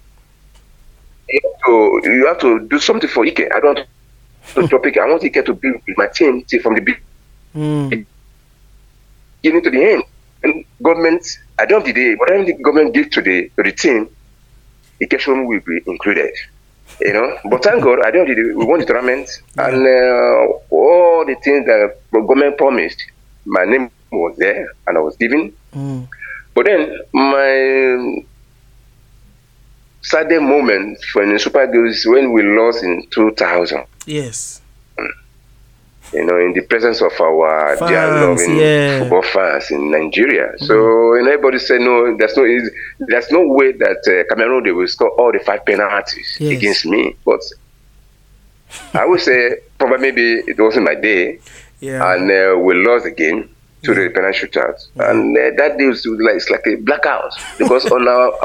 You have to do something for Ike. I don't want to drop Ike. I want Ike to be with my team from the beginning to the end. And government, at the end of the day, whatever the government gives to the team, Ike Showroom will be included. But thank God, at the end of the day, we won the tournament, and all the things that the government promised, my name was there, and I was given. But then, my saddest moment for the Super Eagles when we lost in 2000. Yes. In the presence of our dear loving football fans in Nigeria. So everybody said no, there's no way that Cameroon they will score all the 5 penalties against me. But I would say probably maybe it wasn't my day, and we lost the game to the penalty shootout, and that day was it's like a blackout because on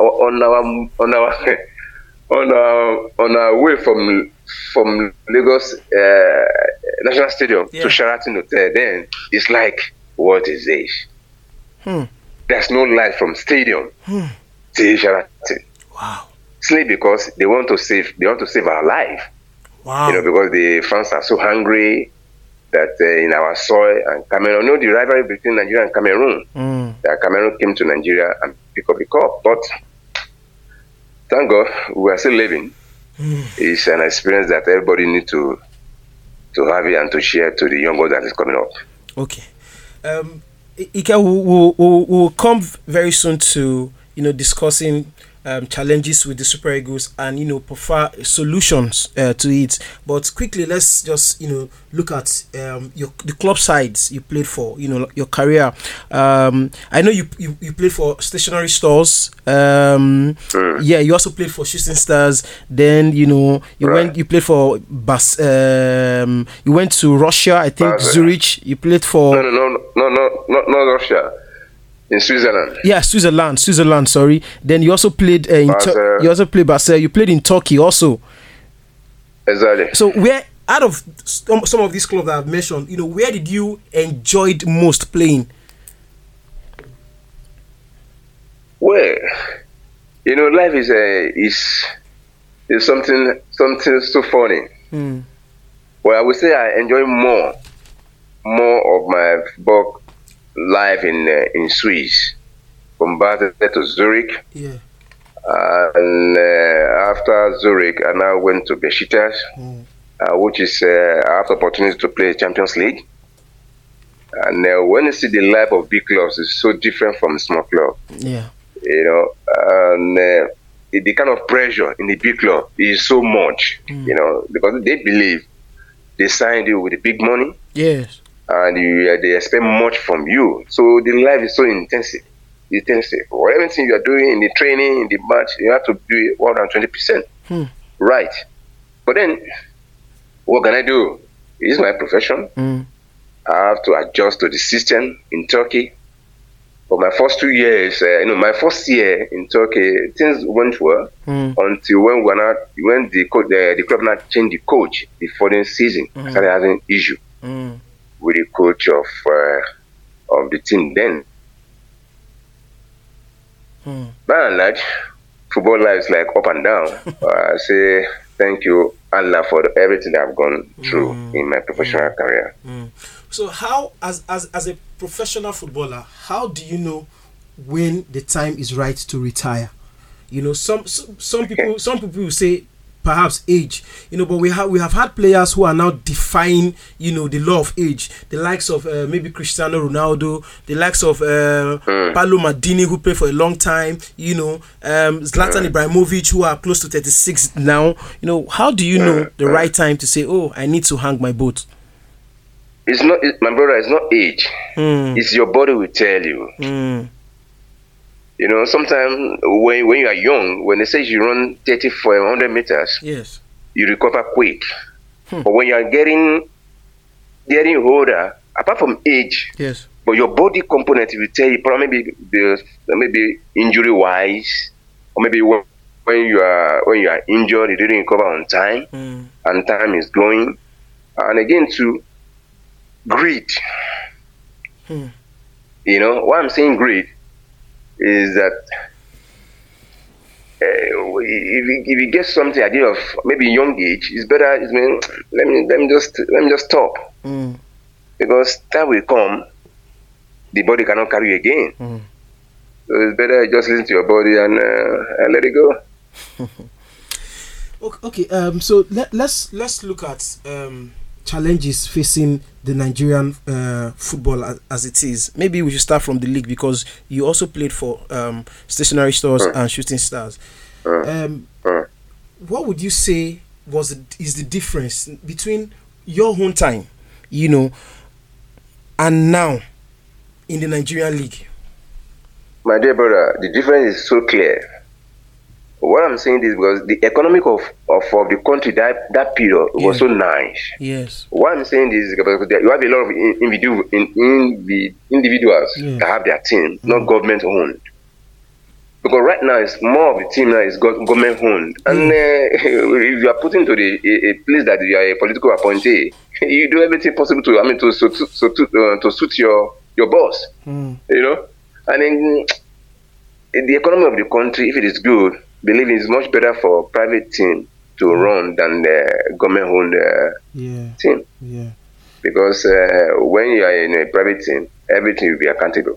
our way from Lagos National Stadium to Sheraton Hotel, then it's like, what is this? There's no light from stadium to Sheraton. Wow. Simply because they want to save our life. Wow. Because the fans are so hungry that in our soil and Cameroon, the rivalry between Nigeria and Cameroon. That Cameroon came to Nigeria and pick up the cup, but thank God we are still living. It's an experience that everybody needs to have it and to share to the young ones that is coming up. Okay. Ike, we'll come very soon to discussing challenges with the Super Eagles and prefer solutions to it. But quickly, let's just look at the club sides you played for. Your career. I know you played for stationery stores. Yeah, you also played for Shooting Stars. Then you played for you went to Russia, I think Zurich. You played for not Russia. In Switzerland. Yeah, Switzerland. Sorry. Then you also played you also played Basel. You played in Turkey also. Exactly. So where out of some of these clubs that I've mentioned, where did you enjoy most playing? Well, life is something so funny. Well, I would say I enjoy more of my football life in Swiss, from Basel to Zurich. Yeah. And after Zurich, I now went to Besiktas, which is I have the opportunity to play Champions League. And when you see the life of big clubs, it's so different from small club. Yeah. You know, and the kind of pressure in the big club is so much. You know, because they believe they signed you with the big money. Yes. And they expect much from you. So the life is so intensive. For everything you are doing in the training, in the match, you have to do it 120%. Right. But then, what can I do? It's my profession. I have to adjust to the system in Turkey. For my first 2 years, my first year in Turkey, things went well until when the club now changed the coach the following season. I started having issue with the coach of the team then. By and large, football life is like up and down. I say thank you, Allah, for everything I've gone through in my professional career. So how, as a professional footballer, how do you know when the time is right to retire? You know, some people will say perhaps age, you know, but we have had players who are now defying, you know, the law of age. The likes of maybe Cristiano Ronaldo, the likes of Paolo Maldini, who played for a long time, you know, Zlatan Ibrahimovic, who are close to 36 now. You know, how do you know the right time to say, oh, I need to hang my boat? It's not, my brother, it's not age. It's your body will tell you. You know, sometimes when you are young, when they say you run 30 for 100 meters, yes, you recover quick. But when you are getting older, apart from age, yes, but your body component will tell you probably maybe injury wise, or maybe when you are injured, you didn't recover on time, and time is going, and again to greed. You know why I'm saying greed is that if you get something at the end of maybe young age, it's better. Let me just stop, because time will come, the body cannot carry you again. So it's better just listen to your body and let it go. Okay. So let's look at challenges facing the Nigerian football as it is. Maybe we should start from the league, because you also played for Stationary Stars and Shooting Stars. What would you say is the difference between your own time, you know, and now in the Nigerian league? My dear brother, the difference is so clear. What I'm saying is because the economic of the country that period was so nice. Yes. What I'm saying is because you have a lot of individuals that have their team, not government owned. Because right now it's more of the team now is government owned, and if you are put into a place that you are a political appointee, you do everything possible to suit your boss. You know, and then the economy of the country, if it is good, believe it's much better for private team to run than the government-owned team. Yeah. Because when you are in a private team, everything will be accountable.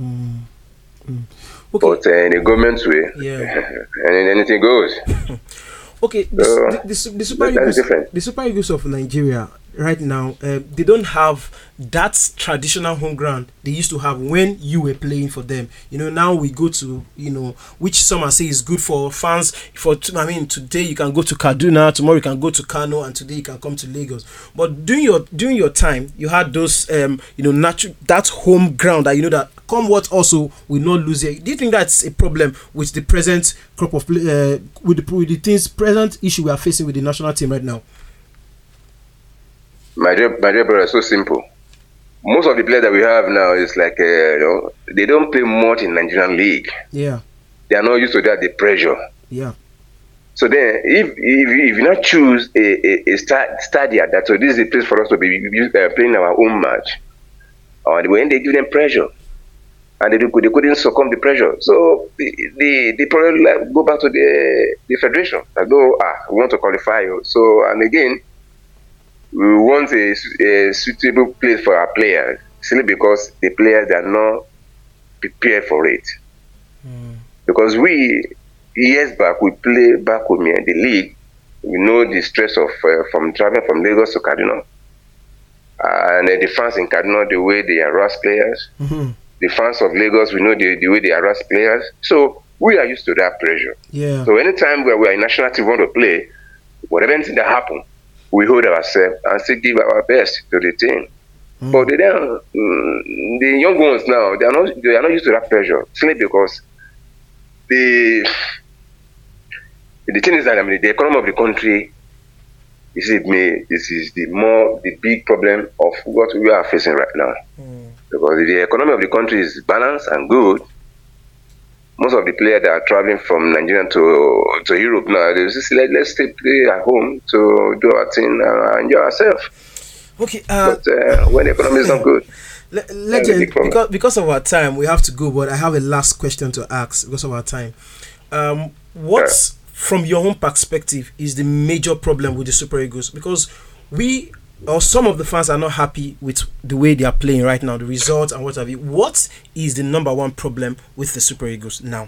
Okay. But in a government way, and anything goes. Okay, the Super Eagles of Nigeria right now, they don't have that traditional home ground they used to have when you were playing for them. You know, now we go to, you know, which some say is good for fans. Today you can go to Kaduna, tomorrow you can go to Kano, and today you can come to Lagos. But during your time, you had those, that home ground that, you know, that come what also will not lose it. Do you think that's a problem with the present crop of with the present issue we are facing with the national team right now? My dear brother, it's so simple. Most of the players that we have now is like, they don't play much in Nigerian league. Yeah. They are not used to that, the pressure. Yeah. So then, if you not choose a stadia, that so this is a place for us to be playing our own match, when they give them pressure, and they couldn't succumb to the pressure. So the probably go back to the federation. I go, we want to qualify you. So, and again, we want a suitable place for our players, simply because the players are not prepared for it. Because years back, we play back with me in the league. We know the stress of from traveling from Lagos to Kaduna. And the fans in Kaduna, the way they harass players. Mm-hmm. The fans of Lagos, we know the way they harass players. So we are used to that pressure. Yeah. So anytime we are in national team want to play, whatever anything that happen, we hold ourselves and still give our best to the team. But they don't, the young ones now, they are not used to that pressure. Simply because the thing is that the economy of the country, this is the big problem of what we are facing right now. Because if the economy of the country is balanced and good, most of the players that are traveling from Nigeria to Europe now, they just say, let's stay play at home to do our thing and enjoy ourselves. Okay. But when the economy is not good, Legend, because of our time, we have to go. But I have a last question to ask because of our time. What's from your own perspective is the major problem with the Super Eagles? Because we or some of the fans are not happy with the way they are playing right now, the results and what have you. What is the number one problem with the Super Eagles now?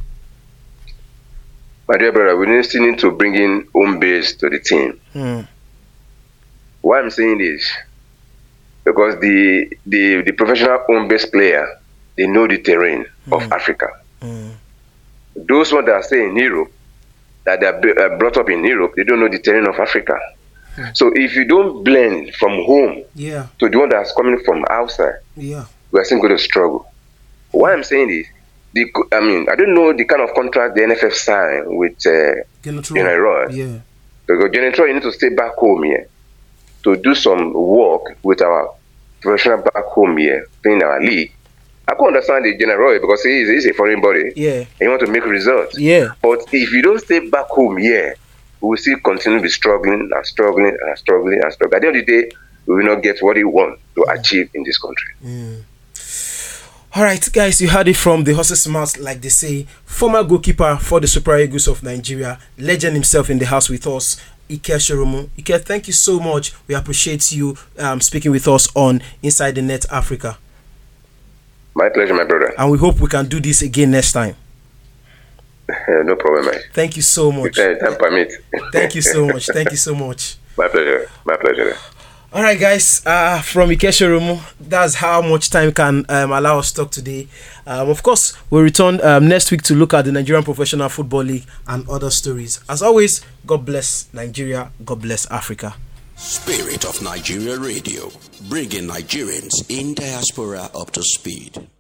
My dear brother, we still need to bring in home base to the team. Why I'm saying this, because the professional home base player, they know the terrain of Africa. Those ones that are staying in Europe, that they are brought up in Europe, they don't know the terrain of Africa. So if you don't blend from home to the one that's coming from outside, we are still going to struggle. Why I'm saying this, I don't know the kind of contract the NFF signed with General. Because General, you need to stay back home here to do some work with our professional back home here, playing our league. I can understand the General because he's a foreign body. And he want to make results. But if you don't stay back home here, we will still continue to be struggling. At the end of the day, we will not get what we want to achieve in this country. All right, guys, you heard it from the horse's mouth, like they say. Former goalkeeper for the Super Eagles of Nigeria, legend himself in the house with us, Ike Shoromo. Ike, thank you so much. We appreciate you speaking with us on Inside the Net Africa. My pleasure, my brother. And we hope we can do this again next time. No problem, man. Thank you so much. Time permit. Thank you so much. Thank you so much. My pleasure. My pleasure. All right, guys. From Ike Shoromo, that's how much time can allow us to talk today. Of course, we'll return next week to look at the Nigerian Professional Football League and other stories. As always, God bless Nigeria. God bless Africa. Spirit of Nigeria Radio, bringing Nigerians in diaspora up to speed.